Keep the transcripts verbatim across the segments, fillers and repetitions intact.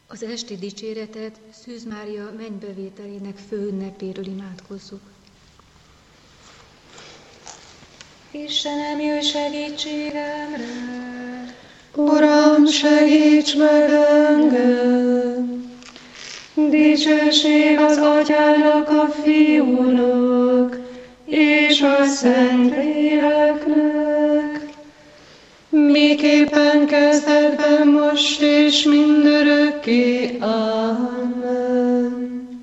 Az esti dicséretet Szűz Mária mennybevételének főünnepéről imádkozzuk. Istenem, jöjj segítségemre! Uram, segíts meg engem! Dicsőség az Atyának, a Fiúnak, és a Szentléleknek, miképpen kezdetben, most és mindörökké. Amen.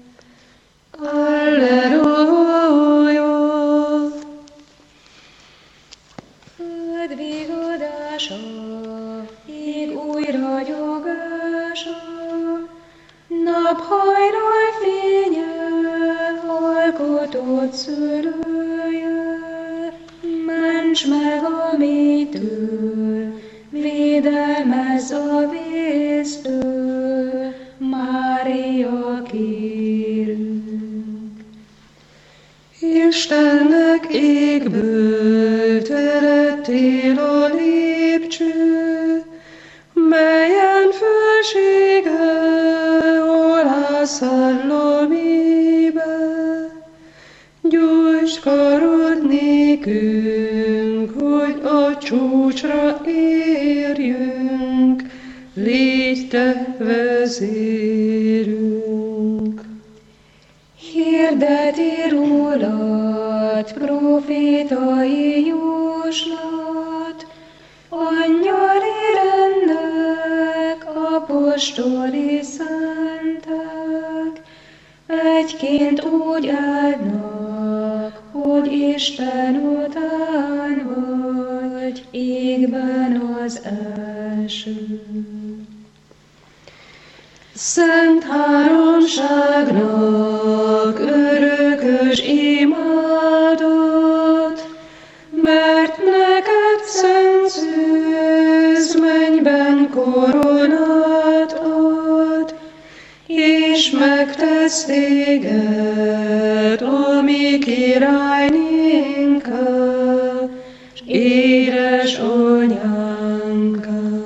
Alleluja! Föld vigadása, ég új ragyogása, naphajnal fénye, alkotott szülője, ments meg a mélytől, védelmezz a vésztől, Mária, kérünk. Istennek égből törettél a lépcső, melyen fölsége alá száll a mélybe. Gyújtsd karod nékünk, hogy a csúcsra érjünk, légy te vezérünk. Hirdeti rólad profétai jóslat, angyali rendek, apostoli szentek, egyként úgy állnak, hogy Isten után vagy, égben az első. Szent háromságnak örökös imádat, mert neked szent Szűz mennyben koronát ad, és megtesz téged a mi királynénká, s édes anyánká.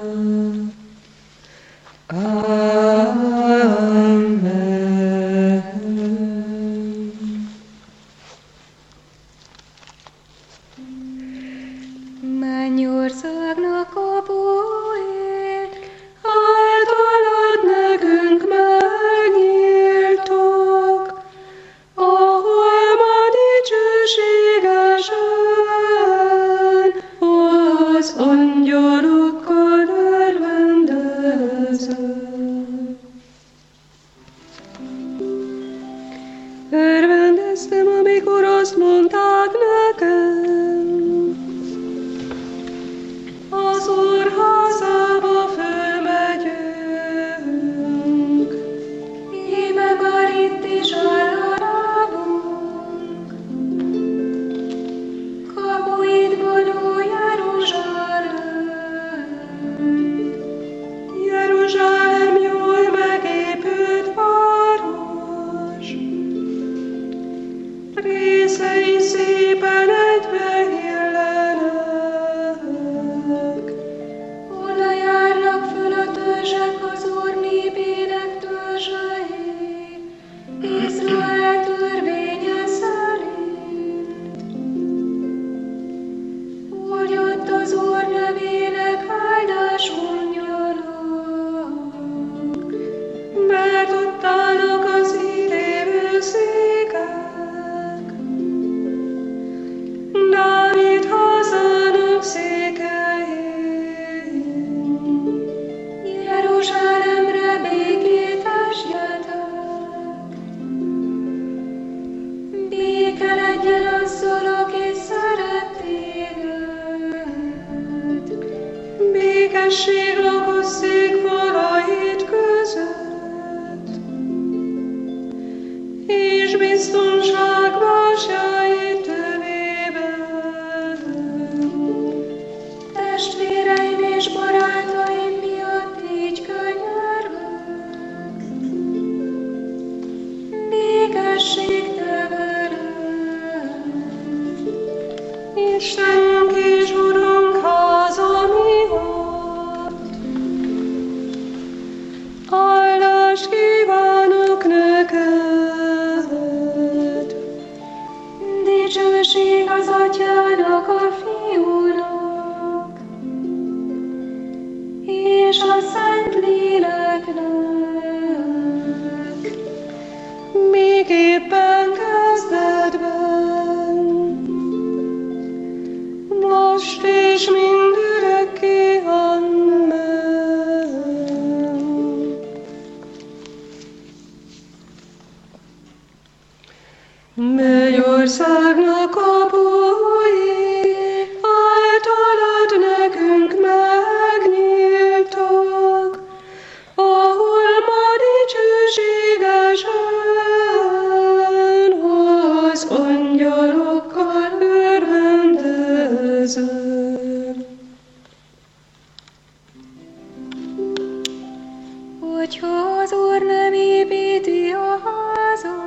Mennyországnak kapuit, Általad nekünk megnyíltak, ahol ma dicsőségesen az angyalokkal örvendezett. Örvendeztem, amikor azt mondták nekem, az Úr házába fölmegyünk. íme már itt is áll a lábunk, kapuidban, ó Jeruzsálem. Jeruzsálem jól megépült város, részei szépen egybe illenek. Oda járnak föl a törzsek, az Úr népének törzsei, Izrael törvénye szerint. Hogy ott az Úr nevének áldás mondjanak, Mert ott állnak az ítélő székek, Dávid házának székei. Jeruzsálemre békét esjetek. Béke legyen azzal, aki szeret téged. Békesség lakozzék falait között, és biztonság bástyáit tövében. Testvéreim és barátaim miatt így könnyen áldást kívánok neked. Dicsőség az Atyának, a Fiúnak, és a Szentléleknek, miképpen kezdetben, most és mindörökké. Amen. Mennyországnak kapui, általad nekünk megnyíltak, ahol ma dicsőségesen az angyalokkal örvendezel. hogyha az Úr nem építi a házat,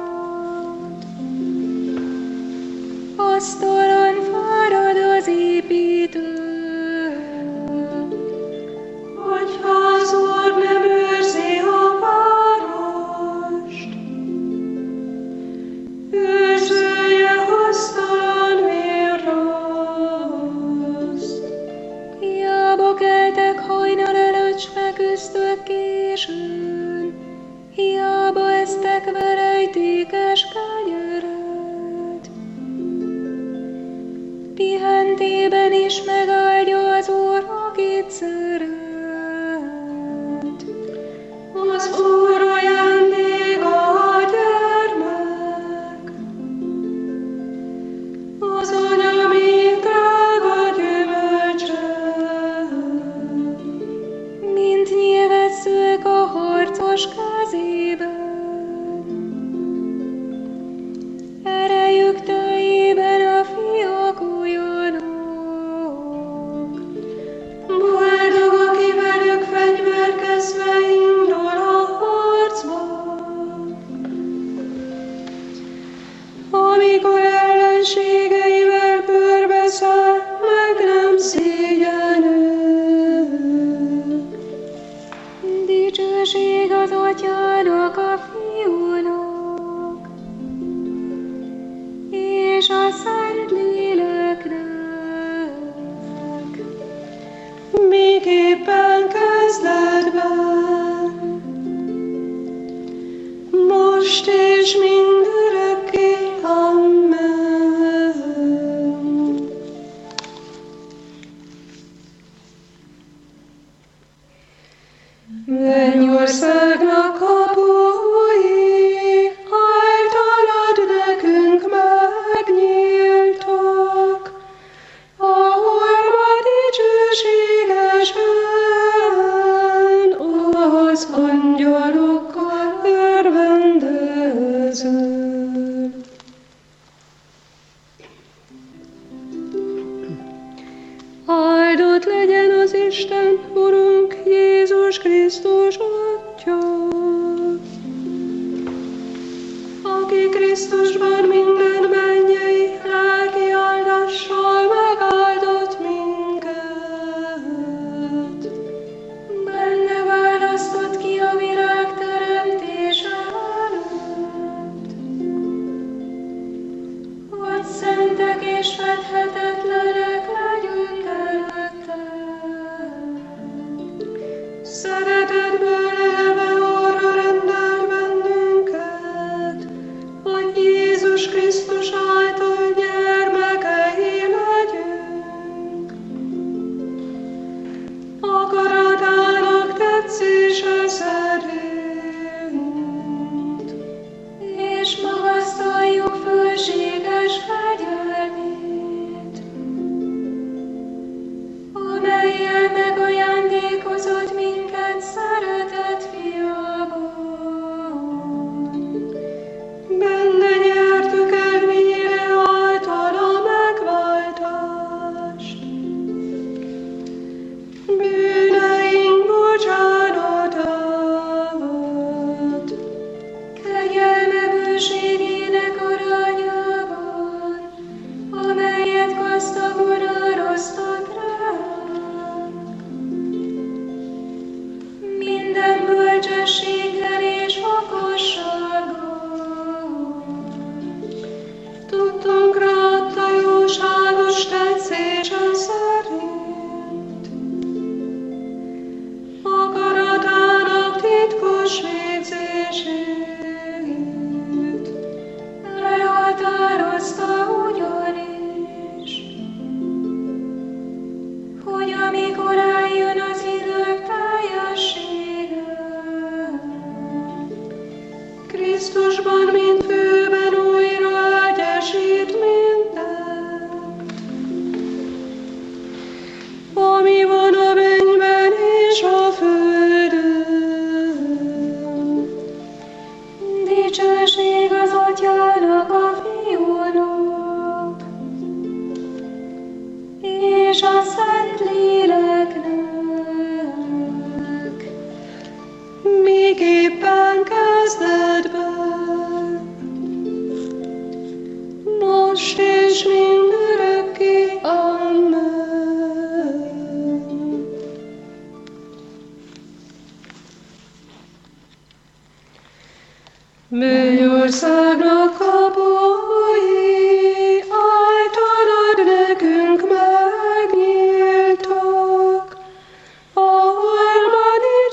asztalan fárad az építő. Hogyha az Úr nem őrzi a várost, őrzője hasztalan vérraszt. Hiába keltek hajnal előtt, s feküztök későn, hiába esztek verejtékes kenyeret. Pihentében is megáldja az Úr, akit szeret. Az Úr ajándéka a gyermek, az anya még drága gyümölcse. Mint nyilvet szők a harcos kezében, erejük teljében a fiak olyanok. Boldog, aki velük fegyverkezve indul a harcba, amikor ellenségeivel körbeszáll, meg nem szégyenül. Dicsőség az Atyának, a Fiúnak, és a Szentléleknek, Miképpen kezdetben, most és mindörökké. Amen. Mennyországnak kapui, általad nekünk megnyíltak, ahol ma dicsőségesen az angyalokkal örvendezel. Áldott legyen az Isten, Urunk, Jézus Krisztus Atya, aki Krisztusban minden mennyei lelki áldással megáldott minket. benne választott ki a világ teremtése előtt, hogy szentek és fedhetetlenek legyünk előtte. Szeretetből élve arra rendel bennünket, hogy Jézus Krisztus által gyermekei legyünk. Akaratának tetszése szerint, És magasztaljuk fölséges fegyelmét, amellyel megajándékozott minket szeretett fiában. benne nyertük el mire általa megváltást. Bűneink bocsánatát, Kegyelme bőségének arányában, amelyet gazdagon árasztott ránk. Minden bölcsességgel és Mennyországnak kapui általad nekünk megnyíltak, ahol ma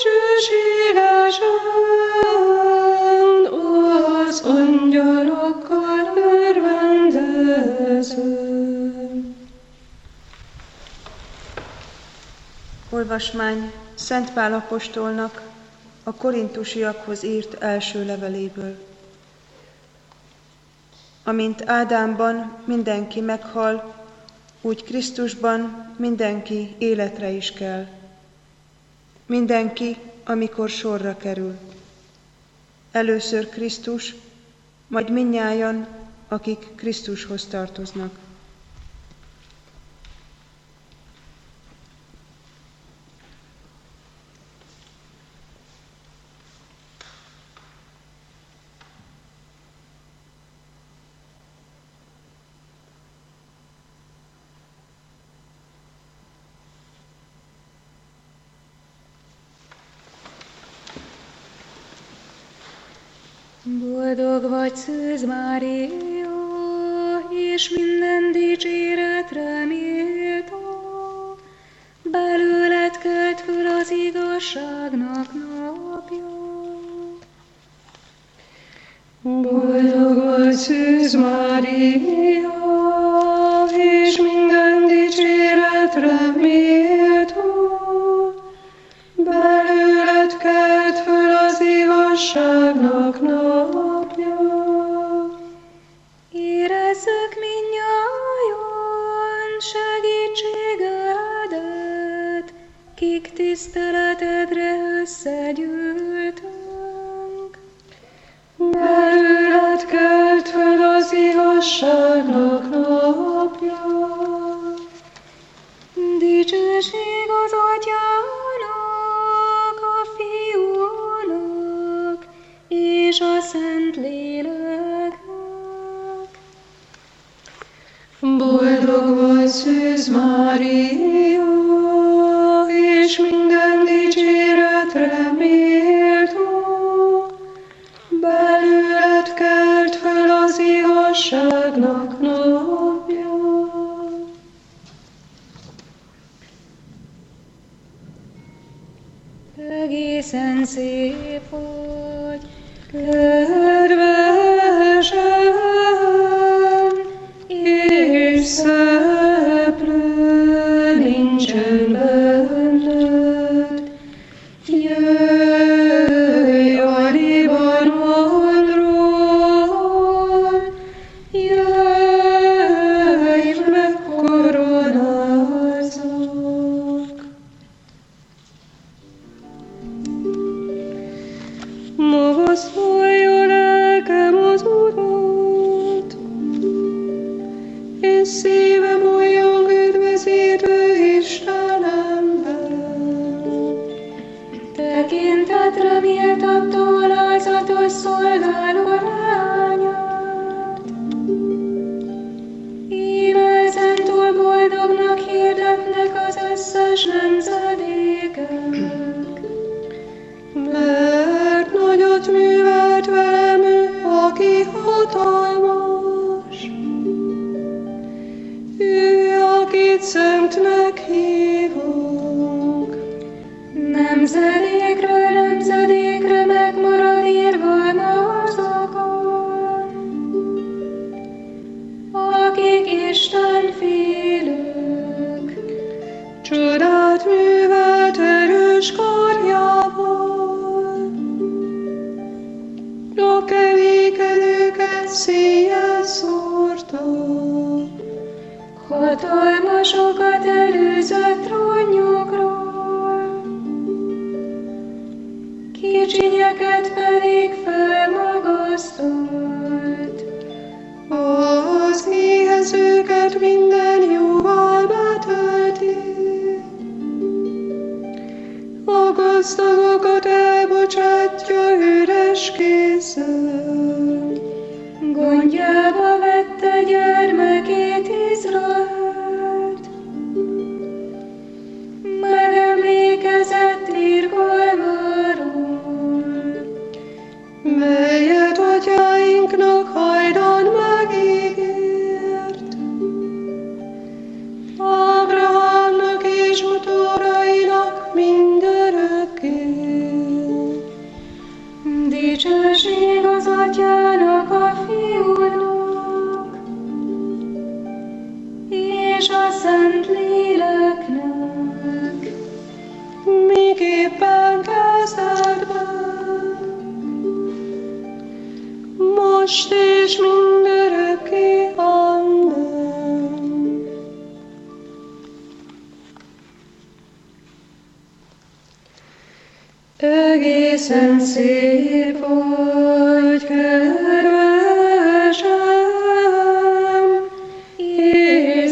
dicsőségesen az angyalokkal örvendezünk. Olvasmány Szent Pál apostolnak a korintusiakhoz írt első leveléből. Amint Ádámban mindenki meghal, úgy Krisztusban mindenki életre is kell. Mindenki, amikor sorra kerül. Először Krisztus, majd mindnyájan, akik Krisztushoz tartoznak. Boldog vagy, Szűz Mária, és minden dicséretre méltó, belőled kelt föl az igazságnak napja. Boldog vagy, Szűz Mária, és minden dicséretre méltó, belőled kelt föl az igazságnak napja. Érezzük mindnyájan segítségedet, kik tiszteletedre összegyűltünk. Belőled kelt föl az igazságnak napja. Dicsőség az Atyának, a Fiúnak, és a Szentléleknek. Boldog vagy, Szűz Mária, és minden dicséretre méltó, belőled kelt föl az igazságnak napja. Egészen szép vagy, kedvesem, és szeplő nincsen benned. Jöjj a Libanonról, jöjj, megkoronázzak. Magasztalja lelkem az Urat, és szívem olyan üdvözítő Istenemben. tekintetre méltatta alázatos szolgáló lányát. Íme ezentúl boldognak hirdetnek az összes nemzedékek. Mert nagyot művelt velem ő, aki hatalmas. Ő, akit szentnek hívunk. Nemzedékről nemzedékre megmarad irgalmazokon, akik Isten félők. Csodát művelt erős karjával. A kevékedőket széjjel szórta. Hatalmasokat előzött trónjukról, kicsinyeket pedig felmagasztott. Az éhezőket minden jóval betölti. A gazdagokat elbocsátja üres kézzel. Gondjába vette gyermekét Izraelt, megemlékezett irgalmáról, melyet a Atyának, a Fiúnak, és a Szent Léleknek, miképpen kezdetben, most és mindörökké. Amen. Egészen szép vagy, kedvesem, és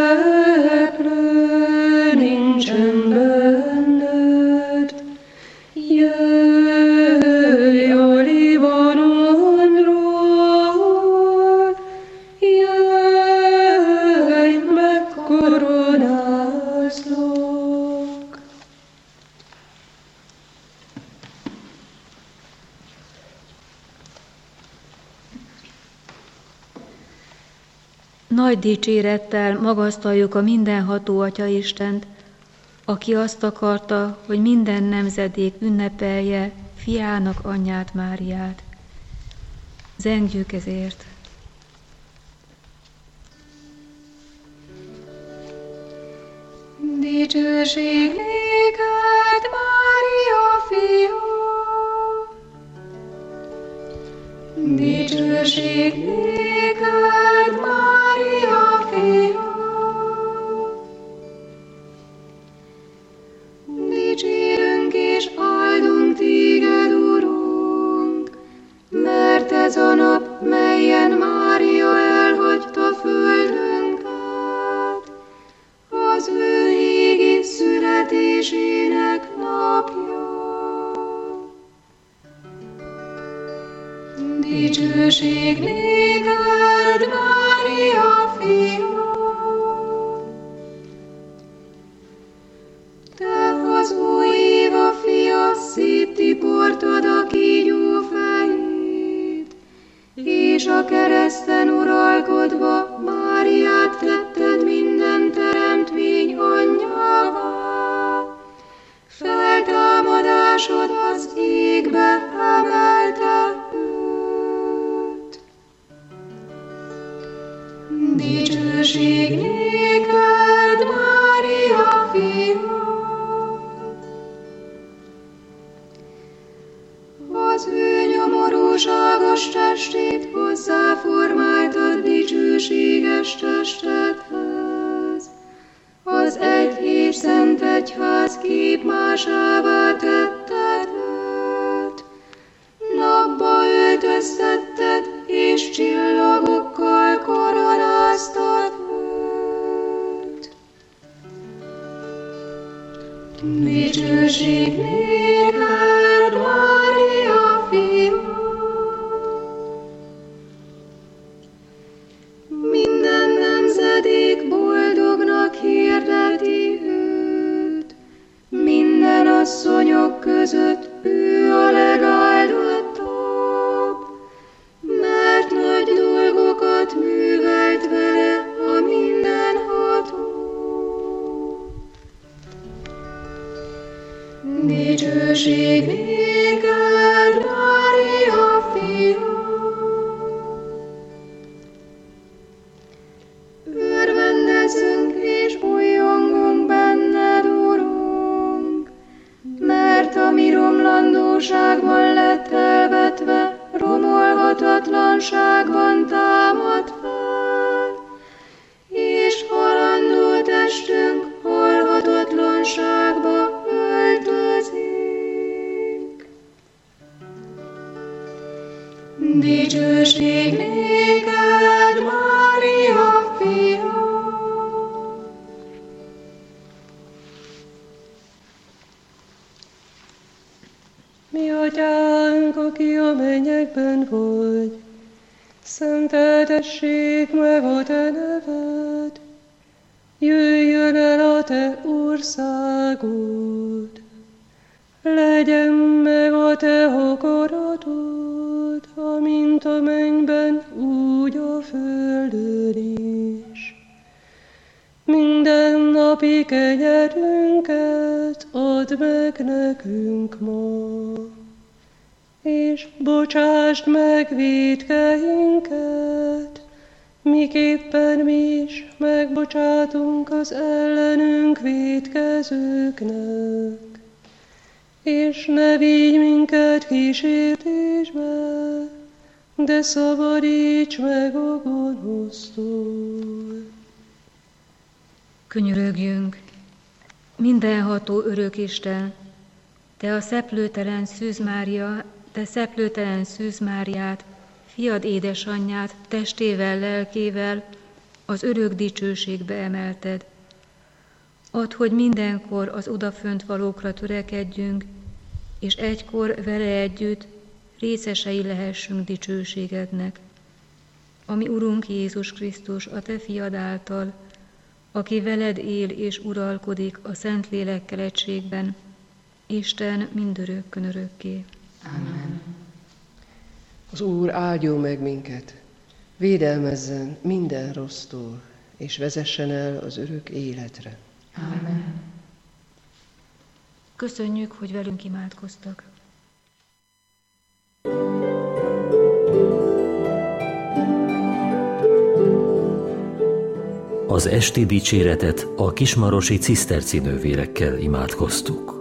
szereplő nincsen benned. Jöjj a Libanonról, jöjj, megkoronázlak. Nagy dicsérettel magasztaljuk a mindenható Atya Istent, aki azt akarta, hogy minden nemzedék ünnepelje fiának anyját Máriát. Zengjük ezért! Dicsőség néked, Mária fia! Dicsőség néked, Mária fia! Dicsérünk és áldunk téged, Urunk, mert ez a nap, melyen Mária elhagyta földünket, az ő égi születésének napja. Dicsőség néked, Mária fia! Te az új Éva fia, széttiportad a kígyó fejét, és a kereszten uralkodva Máriát tetted minden teremtmény anyjává. Feltámadásod az égbe emelte őt. Dicsőség néked, Mária fia! Az ő nyomorúságos testét hozzáformáltad dicsőséges testedhez. Az egy és szent egyház képmásává tetted őt. Napba öltöztetted, és csillagokkal koronáztad őt. Dicsőség néked, Mária fia! Minden nemzedék boldognak hirdeti őt, minden asszonyok között ő a legáldottabb, mert nagy dolgokat művelt vele a mindenható. Dicsőség néked, Mária fia! Örvendezzünk és újjongunk benned, Urunk, mert a mi romlandóságban lett elvetve, romolhatatlanságban támad fel, és halandó testünk halhatatlanságba öltözik. Dicsőség néked, Mária fia! Mi Atyánk, aki a mennyekben vagy, szenteltessék meg a te neved, jöjjön el a te országod, legyen meg a te akaratod, amint a mennyben, úgy a földön is. Minden napi kenyerünket add meg nekünk ma, és bocsásd meg vétkeinket, miképpen mi is megbocsátunk az ellenünk vétkezőknek. És ne vigy minket kísértésbe, de szabadíts meg a gonosztól. Könyörögjünk, mindenható örök Isten, te a szeplőtelen Szűz Mária, te szeplőtelen Szűz Máriát, fiad édesanyját testével, lelkével az örök dicsőségbe emelted. Add, hogy mindenkor az odafönt valókra törekedjünk, és egykor vele együtt részesei lehessünk dicsőségednek. Ami Urunk Jézus Krisztus, a te fiad által, aki veled él és uralkodik a Szentlélekkel egységben, Isten mindörökkön örökké. Amen. Az Úr áldjon meg minket, védelmezzen minden rossztól, és vezessen el az örök életre. Amen. Köszönjük, hogy velünk imádkoztak. Az esti dicséretet a kismarosi ciszterci nővérekkel imádkoztuk.